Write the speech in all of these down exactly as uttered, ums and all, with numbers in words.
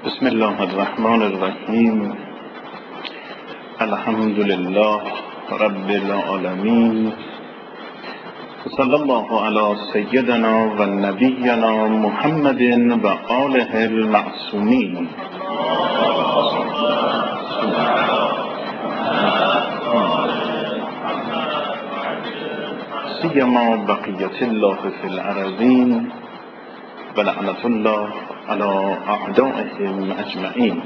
بسم الله الرحمن الرحیم. الحمد لله رب العالمین. صلی الله علی سیدنا و نبینا محمد و آله المعصومین. سیما بقیت الله فی الارضین و لعنت الله علی اعدائهم اجمعین.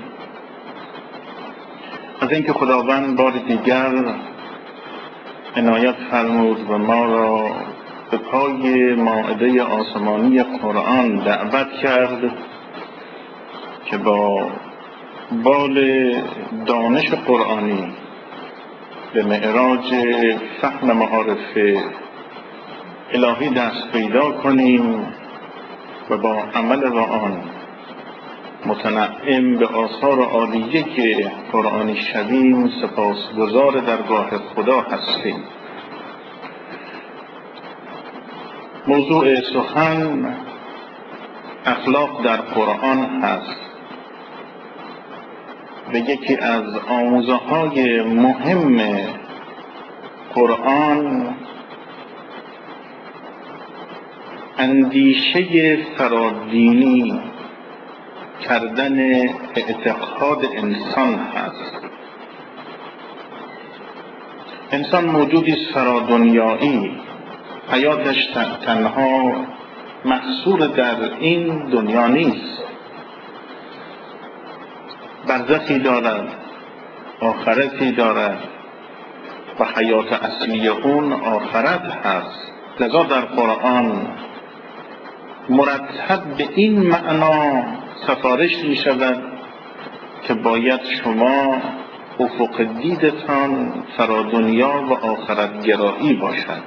از اینکه خداوند بار دیگر عنایت فرمود و ما را به پای مائده آسمانی قرآن دعوت کرد که با بال دانش قرآنی به معراج فهم معارف الهی دست پیدا کنیم و با عمل با آن متنعم به آثار عالیه که قرآنی شویم سپاسگزار درگاه خدا هستیم. موضوع سخن اخلاق در قرآن هست و یکی از آموزه های مهم قرآن اندیشه فرادینی کردن اعتقاد انسان هست. انسان موجودی است فرادنیایی، حیاتش تنها محصور در این دنیا نیست، برزخی دارد، آخرتی دارد و حیات اصلی اون آخرت هست. لذا در قرآن مرتب به این معنا سفارش می شود که باید شما افق دیدتان فرادنیا و آخرت گرایی باشد.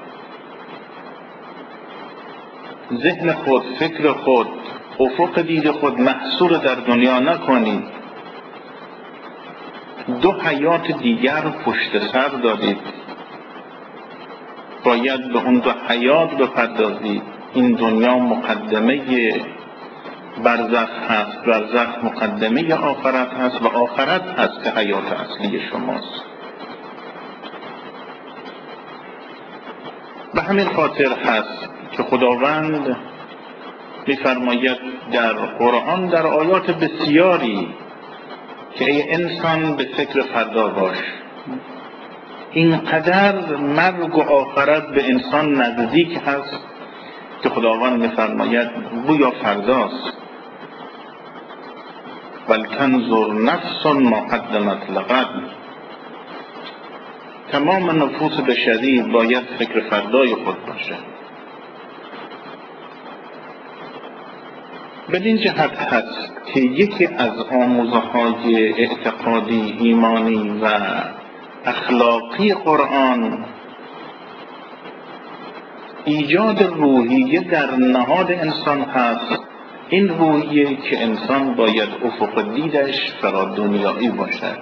ذهن خود، فکر خود، افق دید خود محصور در دنیا نکنید. دو حیات دیگر پشت سر دارید، باید به اون دو حیات بپردازید. این دنیا مقدمه برزخ هست، برزخ مقدمه آخرت هست و آخرت هست که حیات اصلی شماست. به همین خاطر هست که خداوند می‌فرماید در قرآن در آیات بسیاری که ای انسان به فکر فردا باش. اینقدر مرگ و آخرت به انسان نزدیک هست که خداوند می‌فرماید گویا فرداست. ولتنظر نفس ما قدمت لغد. تمام نفوس بشری باید فکر فردای خود باشد. بدین جهت هست که یکی از آموزه‌های اعتقادی، ایمانی و اخلاقی قرآن ایجاد روحیه در نهاد انسان هست. این روحیه که انسان باید افق دیدش فرادنیایی باشد.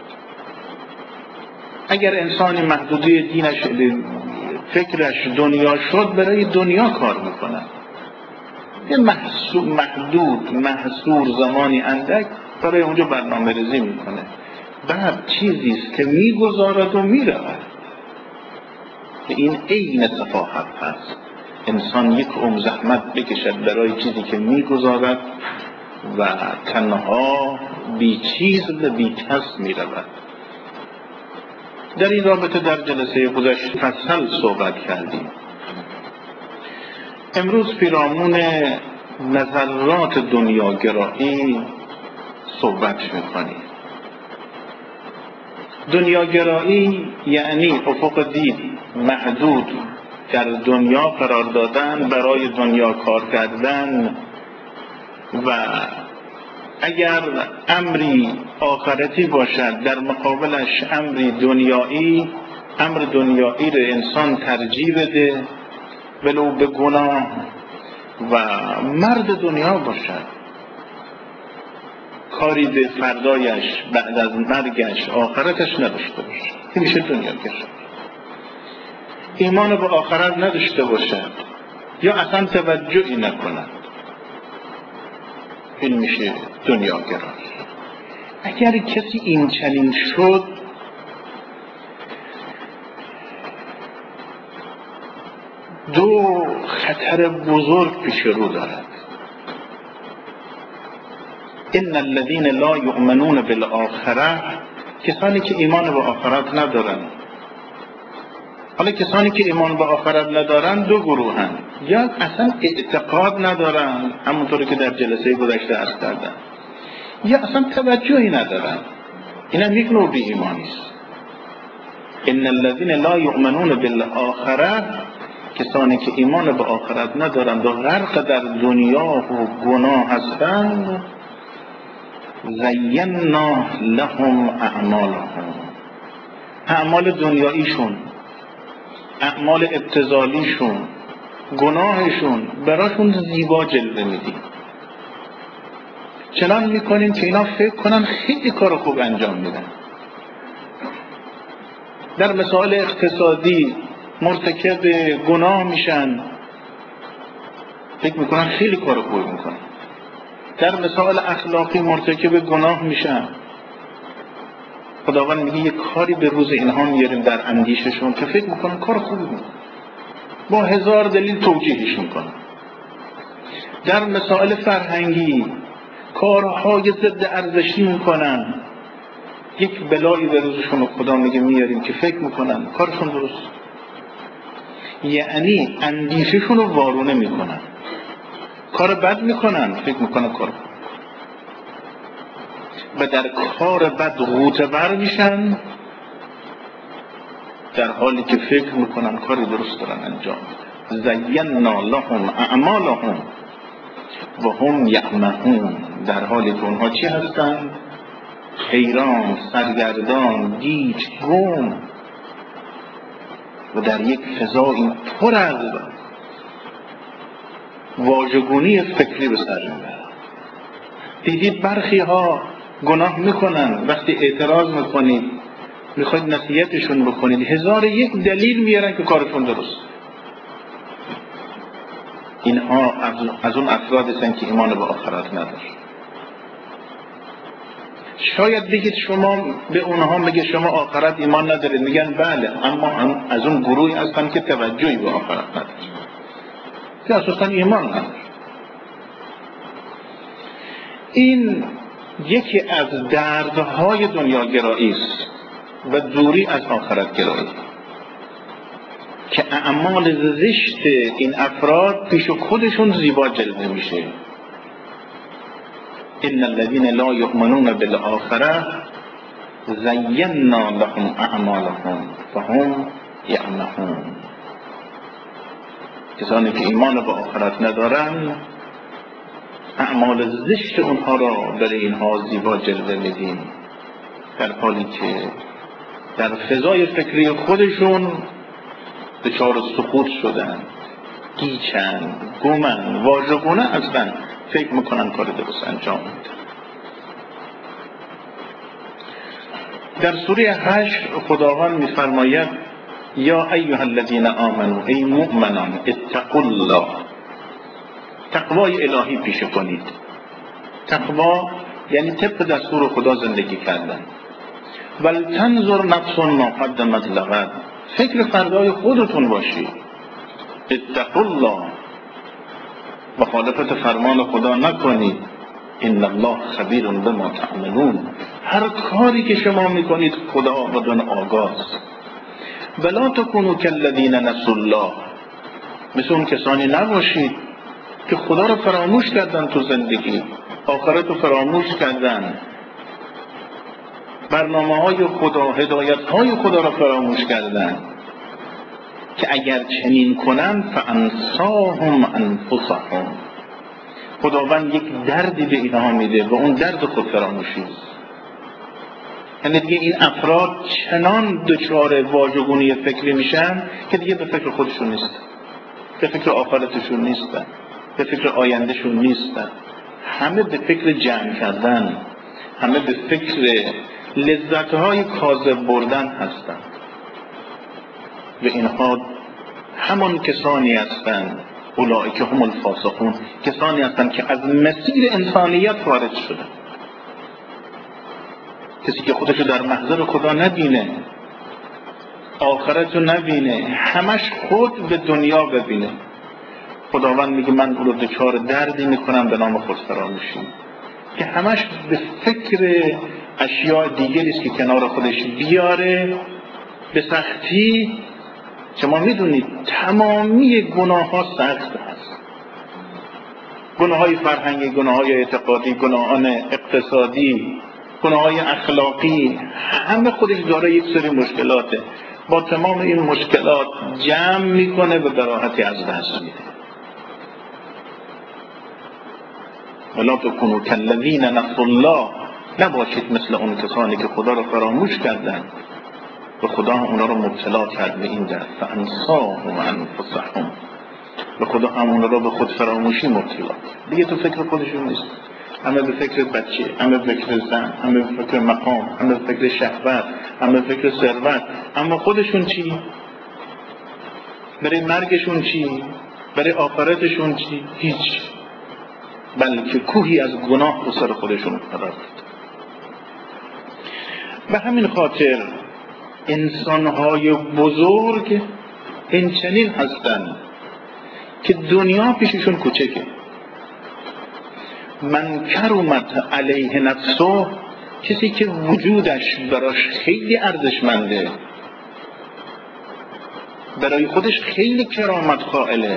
اگر انسانی محدودی دینش فکرش دنیا شد، برای دنیا کار میکند. یه محدود محصور زمانی اندک برای اونجا برنامه ریزی میکنه. بعد چیزیست که میگذارد و میرود. این عین سفاهت هست. انسان یک عمر زحمت بکشد برای چیزی که میگذارد و تنها بی چیز و بی کس میرود. در این رابطه در جلسه گذشته فصل صحبت کردیم. امروز پیرامون نظرات دنیاگرایی صحبت میکنیم. دنیاگرایی یعنی افق دید محدود در دنیا قرار دادن، برای دنیا کار کردن و اگر امری آخرتی باشد در مقابلش امری دنیایی، امر دنیایی را انسان ترجیح بده ولو به گناه و مرد دنیا باشد، کاری به فردایش بعد از مرگش آخرتش نداشته باشد. این میشه دنیاگرایی. ایمان به آخرت نداشته باشد یا اصلا توجهی نکند، این میشه دنیاگرایی. اگر کسی این چنین شد دو خطر بزرگ پیش رو دارد. ان الذين لا يؤمنون بالآخرة، کسانی که ایمان به آخرت ندارن. حالا کسانی که ایمان به آخرت ندارن دو گروهن، یا اصلا اعتقاد ندارن همونطوری که در جلسه گذشته عرض کردم، یا اصلا توجهی ندارن. این هم یک نوع بی ایمانی است. ان الذين لا يؤمنون بالآخرة، کسانی که ایمان به آخرت ندارند و غرق در دنیا و گناه هستند، زینا لهم اعمالهم، اعمال دنیاییشون، اعمال ابتذالیشون، گناهشون براشون زیبا جلوه میدیم. چنان میکنیم که اینا فکر کنن خیلی کار خوب انجام میدن. در مسائل اقتصادی مرتکب گناه میشن، فکر میکنن خیلی کار خوب میکنن. در مسائل اخلاقی مرتکب گناه میشن، خداوند میگه یک کاری به روز اینها میاریم در اندیششون که فکر میکنن کار خوبی میکنن، با هزار دلیل توجیهش میکنن. در مسائل فرهنگی کارهای ضد ارزشی میکنن، یک بلایی به روزشون خدا میگه میاریم که فکر میکنن کارشون درست، یعنی اندیششون رو وارونه میکنن، کار بد میکنن، فکر میکنن کار خوب، و در کار بد غوطه بر میشن، در حالی که فکر میکنن کاری درست دارن انجام میدن. زینا لهم اعمالهم و هم یعمهون، در حالی که اونها چی هستن؟ حیران، سرگردان، گیج، گم و در یک فضایی پر از واژگونی فکری به سر میبرن. دیدید برخی ها گناه میکنن، وقتی اعتراض میکنید میخواید نصیحتشون بکنید هزار یک دلیل میارن که کارشون درست. اینها از اون افراد هستن که ایمان به آخرت نداره. شاید بگید شما به اونها میگه شما آخرت ایمان ندارید، میگن بله، اما از اون گروهی هستن که توجهی به آخرت نداره، که اساسا ایمان نداره. این یکی از دردهای دنیاگرایی است و دوری از آخرت گرایی، که اعمال زشت این افراد پیش خودشون زیبا جلوه میشه. ان الذين لا يؤمنون بالآخرة زینا لهم اعمالهم فهم یعمهون، کسانی که ایمان به آخرت ندارن اعمال زشت اونها را برای اینها زیبا جلوه میدیم، در حالی که در فضای فکری خودشون دچار سقوط شدن، گیچن، گمن، واژگونه هستن، فکر میکنن کار درست انجام میدن. در سوره هشت خداوند میفرماید یا ایها الذین آمنوا، ای مؤمنان، اتقوا الله، تقوای الهی پیشه کنید. تقوا یعنی طبق دستور خدا زندگی کردن. ولتنظر نفس ما قدمت لغد، فکر فردای خودتون باشید. اتقوا الله، مخالفت فرمان خدا نکنید. ان الله خبیر بما تعملون، هر کاری که شما میکنید خدا بدون آگاست. ولا تکونوا کالذین نسوا الله، مثل اون کسانی نباشید که خدا رو فراموش کردن تو زندگی، آخرت رو فراموش کردن، برنامه های خدا، هدایت های خدا رو فراموش کردن، که اگر چنین کنن فانساهم انفسهم، خداوند یک دردی به اینها میده و اون درد خود فراموشی است. یعنی دیگه این افراد چنان دچار واژگونی فکری میشن که دیگه به فکر خودشون نیستن، به فکر آخرتشون نیستن، به فکر آیندهشون نیستن، همه به فکر جمع کردن، همه به فکر لذتهای کاذب بردن هستن. و اینها همان کسانی هستند، اولئک هم الفاسقون، کسانی هستند که از مسیر انسانیت خارج شدن. کسی که خودشو در محضر خدا نبینه، آخرت رو نبینه، همش خود به دنیا ببینه، خداوند میگه من او رو دچار دردی میکنم به نام خودفراموشی، که همش به فکر اشیاء دیگری است که کنار خودش بیاره به سختی. شما میدونید تمامی گناه ها سخت هست، گناه های فرهنگی، گناه های اعتقادی، گناهان اقتصادی، گناه های اخلاقی، همه خودش داره یک سری مشکلاته. با تمام این مشکلات جمع میکنه و به راحتی از دست میده. ولا تکونوا کالذین نسوا الله، نباشید مثل اون کسانی که خدا رو فراموش کردند و خدا هم اونا رو مبتلا کرد به این درد، فانساهم انفسهم، و خدا هم اونا رو به خود فراموشی مبتلا کرد. دیگه تو فکر خودشون نیست، همه به فکر بچه، همه به فکر زن، همه به فکر مقام، همه به فکر شهوت، همه به فکر ثروت. اما خودشون چی؟ برای مرگشون چی؟ برای آخرتشون چی؟ هیچ. بلکه کوهی از گناه رو سر خودشون قرار داد. به همین خاطر انسان‌های بزرگ این چنین هستند که دنیا پیششون کوچکه. من کرمت علیه نفسه، کسی که وجودش براش خیلی ارزشمنده، برای خودش خیلی کرامت قائله،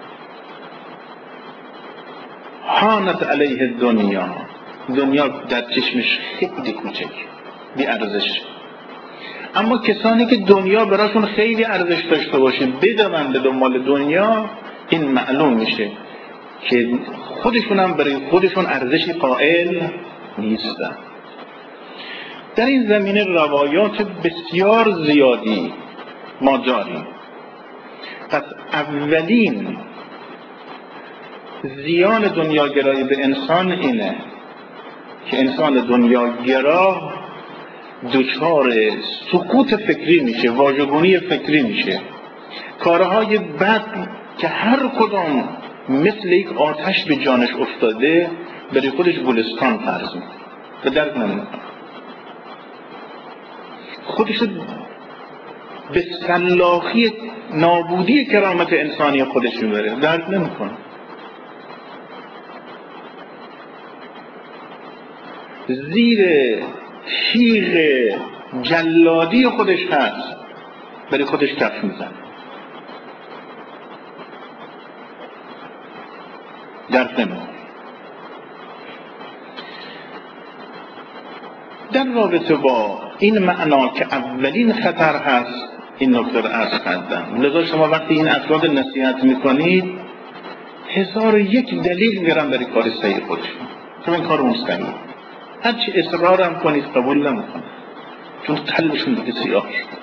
هانت علیه دنیا، دنیا در چشمش خیلی کوچک، بی ارزش. اما کسانی که دنیا براشون خیلی ارزش داشته باشه، بدون به دنبال دنیا، این معلوم میشه که خودشون هم برای خودشون ارزشی قائل نیستن. در این زمینه روایات بسیار زیادی ما داریم. پس اولین زیان دنیاگرایی به انسان اینه که انسان دنیاگرا دچار سقوط فکری میشه، واژگونی فکری میشه. کارهای بد که هر کدام مثل یک آتش به جانش افتاده برای خودش گلستان فرض میکنه و درک نمیکنه، خودش به سلاخی نابودی کرامت انسانی خودش میبره، درک نمیکنه. زیر تیغ جلادی خودش هست، برای خودش کف میزنه، درک نمیکنه. در رابطه با این معنا که اولین خطر هست، این نکته رو عرض کردم. لذا شما وقتی این افراد نصیحت میکنید هزار یک دلیل میرن برای کار صحیح خودشون، چون این کار مستحیل، هرچی اصرار هم کنید قبول نمیکنه، چون قلبشون دیگه سیاه شد.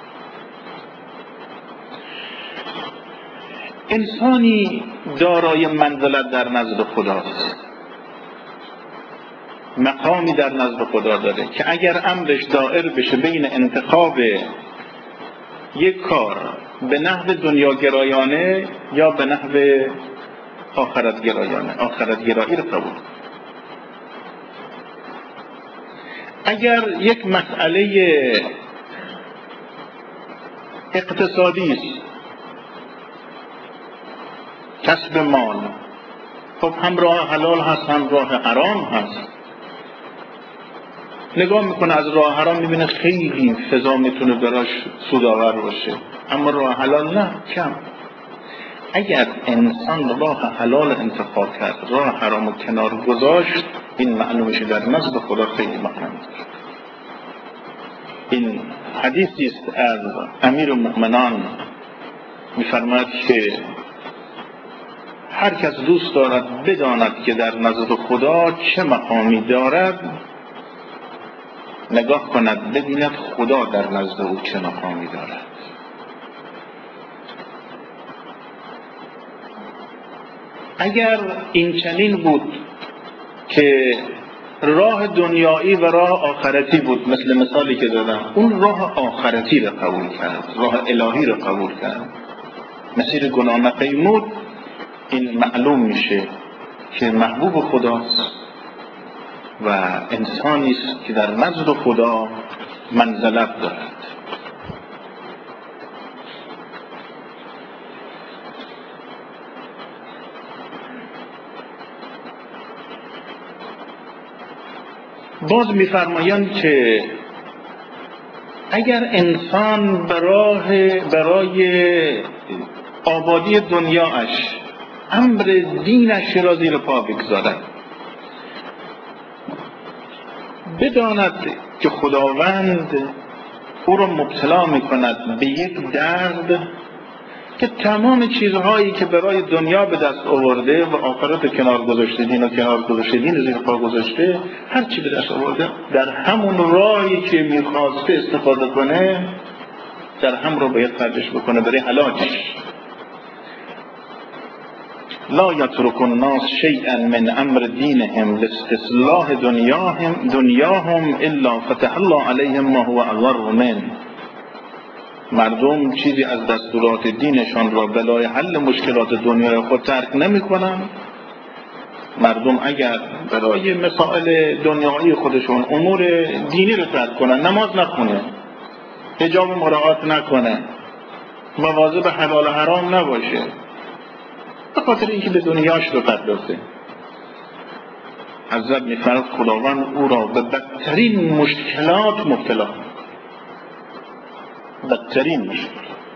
انسانی دارای منزلت در نزد خداست، مقامی در نزد خدا داره که اگر امرش دائر بشه بین انتخاب یک کار به نحو دنیاگرایانه یا به نحو آخرتگرایانه، آخرتگرایی رو قبول. اگر یک مسئله اقتصادی است، کسب مال، خب هم راه حلال هست هم راه حرام هست. نگاه میکنه از راه حرام میبینه خیلی فضا میتونه براش سودآور باشه، اما راه حلال نه، کم. اگر انسان راه حلال انتخاب کرد، راه حرام کنار گذاشت، این معلومشه در نزد خدا خیلی مقام داره. این حدیثی است از امیر المؤمنان، میفرماید که هر کس دوست دارد بداند که در نزد خدا چه مقامی دارد، نگاه کند ببیند خدا در نزد او چه مقامی دارد. اگر این چنین بود که راه دنیایی و راه آخرتی بود، مثل مثالی که دادم، اون راه آخرتی را قبول کرد، راه الهی را قبول کرد، مسیر گناه نپیمود، این معلوم میشه که محبوب خداست و انسانی است که در نزد خدا منزلت دارد. باز می‌فرمایند که اگر انسان برای برای آبادی دنیاش امر دینش را زیر پا بگذارد، بداند که خداوند او را مبتلا می‌کند به یک درد که تمام چیزهایی که برای دنیا به دست آورده و آخرت کنار گذاشته، دین و کنار گذاشته، دین زیر پا گذاشته، هر چی به دست آورده در همون راهی که میخواسته استفاده کنه در هم رو باید خرجش بکنه برای علاجش. لا یترک الناس شیئا من امر دینهم لاستصلاح دنیاهم دنیاهم الا فتح الله علیهم ما هو اضر منه. مردم چیزی از دستورات دینشان را بلای حل مشکلات دنیای خود ترک نمی کنند. مردم اگر برای مسائل دنیایی خودشون امور دینی رو ترک کنن، نماز نخونه، حجاب مراعات نکنه، مواظب حلال و حرام نباشه، به خاطر اینکه به دنیاش بپردازه، حضرت می‌فرماید خداوند او را به بدترین مشکلات مبتلا کنه. بدترین مشکل.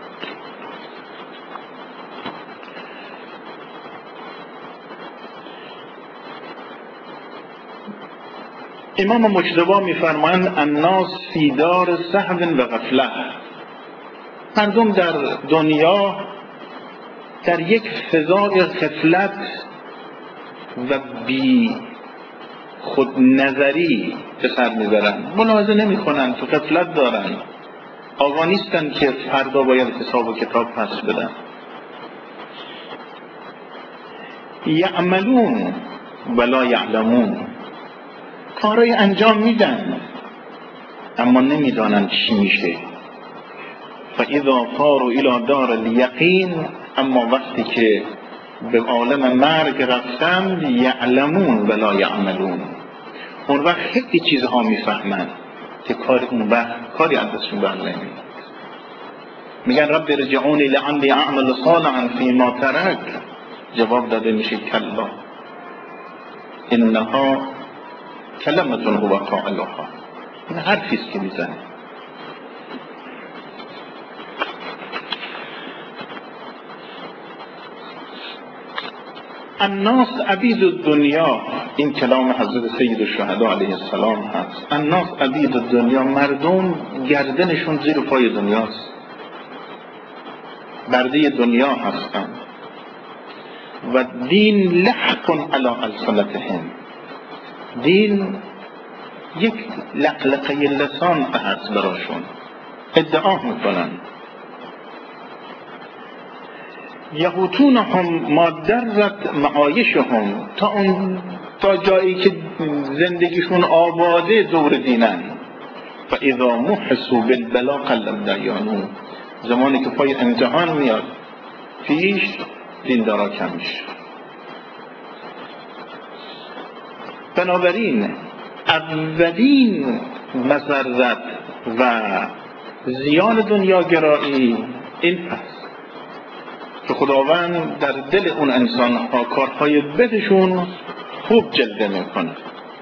امام مجتبی می‌فرمایند الناس فی دار سهو و غفله. مردم در دنیا در یک فضای غفلت و بی خود نظری به سر میبرن، ملاحظه نمی کنن، تو غفلت دارن، آگاه نیستن که فردا باید حساب و کتاب پس بدن. یعملون ولا یعلمون، کارای انجام میدن اما نمیدانن چی میشه. فاذا صاروا الی دار الیقین، اما وقتی که به عالم مرگ رفتن، یعلمون ولا یعملون، اون وقت خیلی چیزها میفهمن که کار اون وقت کاری از دستشون بر نمیاد. میگن رب ارجعونی لعلی اعمل صالحا فیما ترک، جواب داده میشه کلا انها کلمتون هو قائلها، این حرفیست که میزنه. الناس عبید الدنیا، این کلام حضرت سید الشهدا علیه السلام هست. الناس عبید الدنیا، مردم گردنشون زیر پای دنیاست، برده دنیا هستن. و دین لحق علی السنتهم، دین یک لقلقه لسان هست براشون، ادعا میکنن. یهوتونهم ما درت معایشهم، تا اون تا جایی که زندگیشون آباده دور دینن. و اذا محسوا بالبلا قلب دیانون، زمانی که پای امتحان میاد پیش، دیندارا کم میشه. بنابراین اولین مضرت و زیان دنیاگرایی این هست که خداوند در دل اون انسان ها کارهای بدشون خوب جلوه میکنه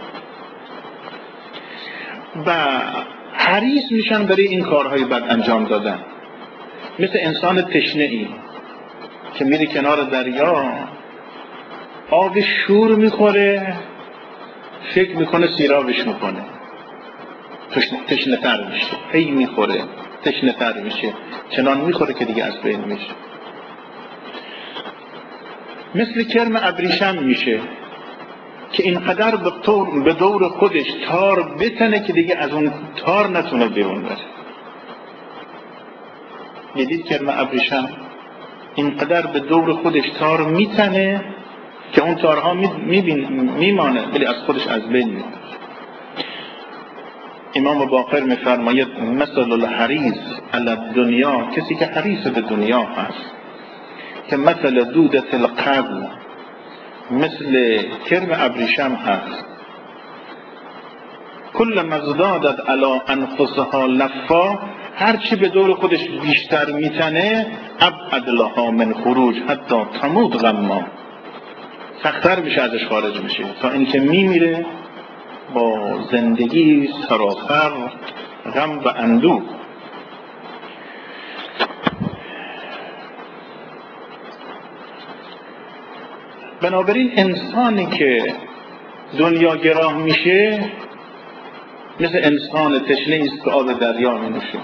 و حریص میشن برای این کارهای بد انجام دادن. مثل انسان تشنه ای که میره کنار دریا، آب شور میخوره، فکر میکنه سیرابش میکنه، تشنه تر میشه، هی میخوره تشنه تر میشه، چنان میخوره که دیگه از بین میشه. مثل کرم ابریشم میشه که اینقدر به دور خودش تار بتنه که دیگه از اون تار نتونه بیرون بره. دیدید کرم ابریشم اینقدر به دور خودش تار میتنه که اون تارها میمانه ولی از خودش از بین میره. امام باقر میفرماید مثل الحریص علی الدنیا، کسی که حریص به دنیا هست، که مثل دودت القبل، مثل کرم ابریشم هست کل مزدادت علی انفسها لفا، هرچی به دور خودش بیشتر میتنه ابعد لها من خروج حتی تموت غما، سخت‌تر میشه ازش خارج میشه تا اینکه میمیره با زندگی سراسر غم و اندوه. بنابراین انسانی که دنیا گراه میشه مثل انسان تشنه است که آب دریا می نوشه.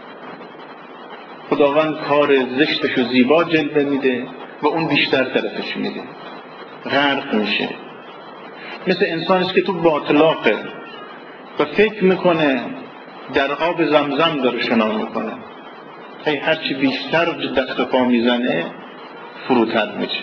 خداوند کار زشتش و زیبا جلوه میده و اون بیشتر طرفش میده، غرق میشه. مثل انسانی است که تو باطلاقه و فکر میکنه در آب زمزم داره شنا میکنه، هی هرچی بیشتر دست پا میزنه فروتر میشه.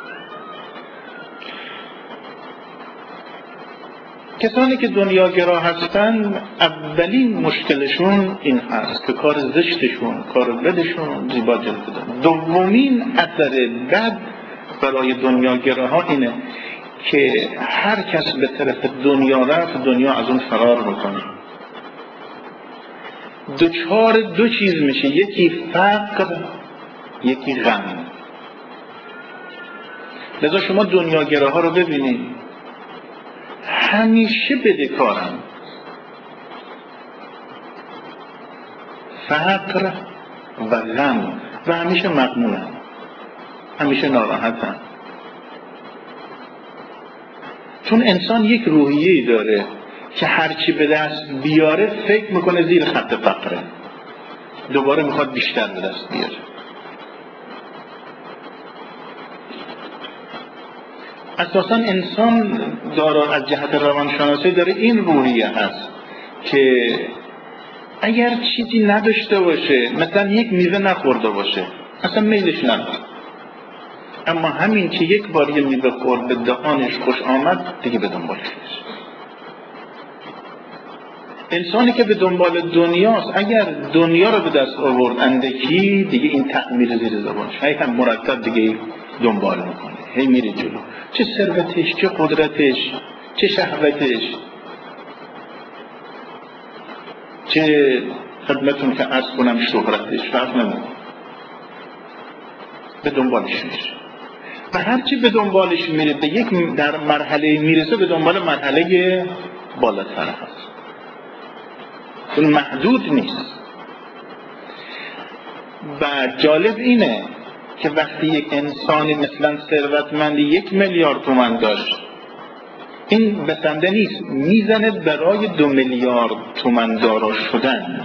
کسانی که دنیاگرا هستن اولین مشکلشون این هست که کار زشتشون، کار بدشون زیبا جلوه دادن. دومین اثر بد برای دنیاگراها اینه که هر کس به طرف دنیا رفت دنیا از اون فرار میکنه، دوچار دو چیز میشه، یکی فقر یکی غم. لذا شما دنیاگراها رو ببینید همیشه بدهکارن، فقر و غم و همیشه مغمومن، همیشه ناراحتن. چون انسان یک روحیه‌ای داره که هرچی به دست بیاره فکر میکنه زیر خط فقره، دوباره میخواد بیشتر به دست بیاره. اساساً انسان داره از جهت روانشناسی داره این روحیه هست که اگر چیزی نداشته باشه، مثلا یک میوه نخورده باشه اصلا میلش نداره، اما همین که یک بار یه میوه خورد به دهانش خوش آمد دیگه به دنبالش نیست. انسانی که به دنبال دنیاست اگر دنیا رو به دست آورد اندکی دیگه این تعمیر زیر زبانش هی هم مرتب دیگه دنبال میکنه، هی میره جلو، چه ثروتش، چه قدرتش، چه شهوتش، چه خدمتون که عرض کنم شهرتش، فرق نمیکنه، به دنبالش میشه و هرچی به دنبالش میره به یک در مرحله میرسه به دنبال مرحله بالاتر هست، اون محدود نیست. و جالب اینه که وقتی یک انسانی مثلا ثروتمندی یک میلیارد تومان داشت این بسنده نیست، میزنه برای دو میلیارد تومان دارا شدن.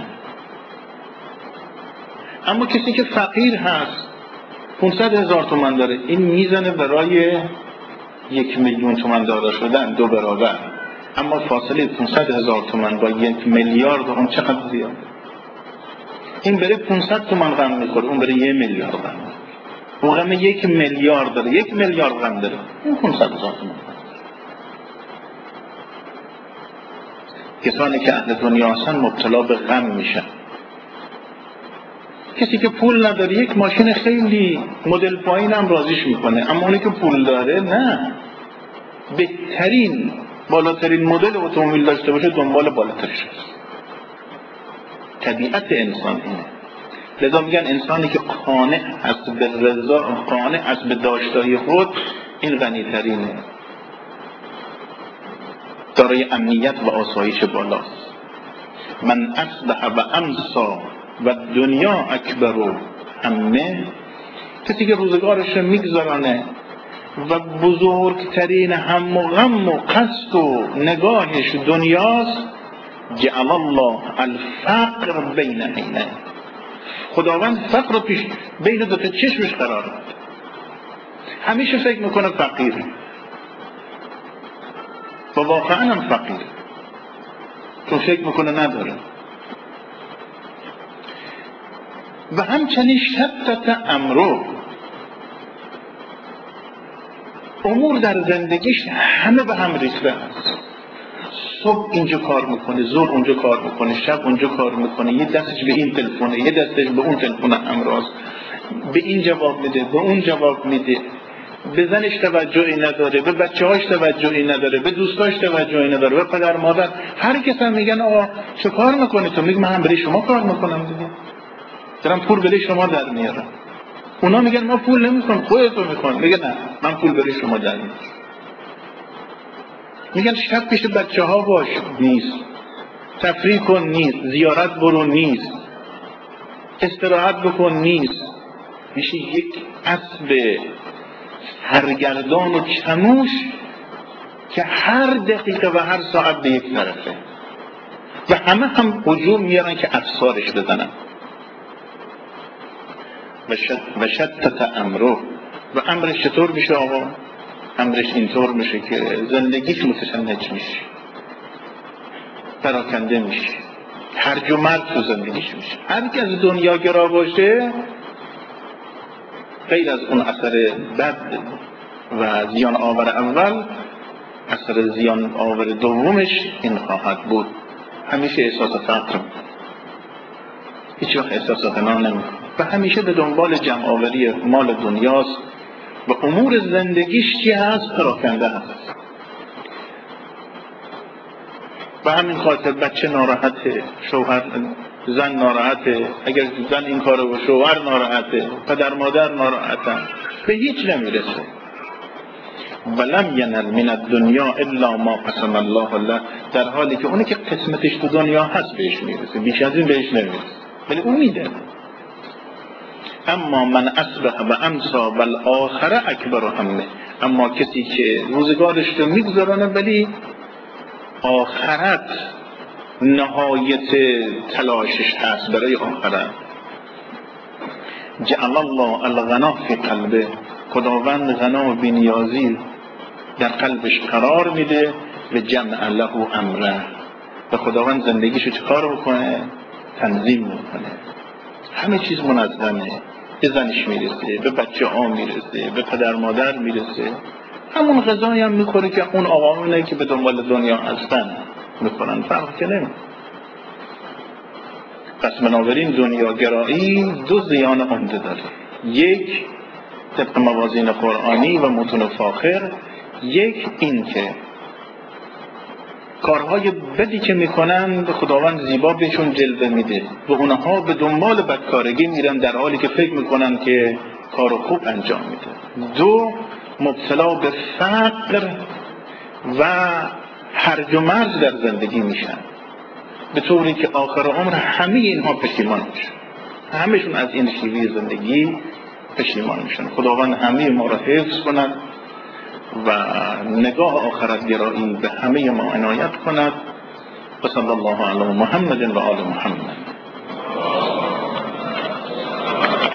اما کسی که فقیر هست پانصد هزار تومان داره این میزنه برای یک میلیون تومان دارا شدن، دو برابر. اما فاصله پانصد هزار تومان با یک میلیارد اون چقدر زیاده؟ این بره پانصد تومان غم میخوره، اون بره یک میلیارد غم میخوره. اون غم یک میلیارد داره، یک میلیارد غم داره، اون پانصد هزار تومان. کسانی که اهل دنیا هستن مبتلا به غم میشن. کسی که پول نداره یک ماشین خیلی مدل پایین هم راضیش میکنه، اما اونی که پول داره نه، بهترین بالاترین مدل اتومبیل داشته باشه دنبال بالاترش هست. طبیعت انسان اینه. لذا میگن انسانی که قانع است به رضا، قانع است به داشتهای خود، این غنی ترینه، دارای امنیت و آسایش بالاست. من اصبح و امسا و دنیا اکبر و همه، کسی که روزگارش میگذرانه و بزرگترین هم و غم و قصد و نگاهش دنیاست، جعل الله الفقر بین عینه، خداوند فقر رو پیش بین دو تا چشمش قرار داد. همیشه فکر میکنه فقیره و واقعا هم فقیره چون فکر میکنه نداره. و همچنین شتت امرو، امور در زندگیش همه به هم ریخته است. صبح اینجا کار میکنه، ظهر اونجا کار میکنه، شب اونجا کار میکنه، یه دستش به این تلفنه، یه دستش به اون تلفن همراست، به این جواب میده، به اون جواب میده به زنش توجهی نداره، به بچه‌هاش توجهی نداره، به دوستاش توجهی نداره، به پدر مادر. هر کس هم میگن آقا چه کار میکنی تو؟ میگه من هم برای شما کار میکنم دیگه، دارم پول برای شما در میارم. اونا میگن ما پول نمیخوایم، خودتو میخوام. میگه نه، من پول برای شما در میارم. میگن شب پیش بچه‌ها باش، نیست. تفریح کن، نیست. زیارت برو، نیست. استراحت بکن، نیست. میشه یک اسب سرگردان و چموش که هر دقیقه و هر ساعت به یک طرفه و همه هم هجوم میارن که افسارش بزنن. و شد و شتت امره، و امرش چطور میشه آقا؟ امرش اینطور میشه که زندگیش متشنج میشه، پراکنده میشه، هرج و مرج تو زندگیش میشه. هر کی از دنیا گرا باشه، غیر از اون اثر بد و زیان آور اول، اثر زیان آور دومش این خواهد بود: همیشه احساس فقر، هیچ وقت احساس غنا نمیکنه و همیشه به دنبال جمع آوری مال دنیاست و امور زندگیش چی هست؟ پراکنده هست. و همین خاطر بچه ناراحته، شوهر زن ناراحته، اگر زن این کارو و شوهر ناراحته، پدر مادر ناراحتن، به هیچ نمیرسه. ولم ینل من الدنیا الا ما قسم الله له، در حالی که اونی که قسمتش تو دنیا هست بهش میرسه، بیش از این بهش نمیرسه، ولی اون میده. اما من اصبح و امسا و الاخره اکبر همه، اما کسی که روزگارش رو میگذرانه ولی آخرت نهایت تلاشش هست برای آخرت. جعل الله الغنا فی قلبه، خداوند غنا و بی‌نیازی در قلبش قرار میده. و جمع له امره، و خداوند زندگیشو چه کار بکنه؟ تنظیم میکنه. همه چیز منظمه، به زنش میرسه، به بچه ها میرسه، به پدر مادر میرسه، همون غذایی هم میخوره که اون آقایونه که به دنبال دنیا هستن میخورن، فرق که نمیکنه. پس بنابراین دنیاگرایی دو زیان عمده داره: یک طبق موازین قرآنی و متون فاخر، یک این که کارهای بدی که میکنن به خداوند زیبا بهشون جلوه میده و اونها به دنبال بدکارگی میرن در حالی که فکر میکنن که کار خوب انجام میده. دو، مبتلا به فقر و هرج و مرج در زندگی میشن، به طوری که آخر عمر همه اینها پشیمان میشن، همهشون از این شیوه زندگی پشیمان میشن. خداوند همه ما را حفظ کند و نگاه آخرت گرایی به همه ما عنایت کند. و صلی الله علی محمد و آل محمد.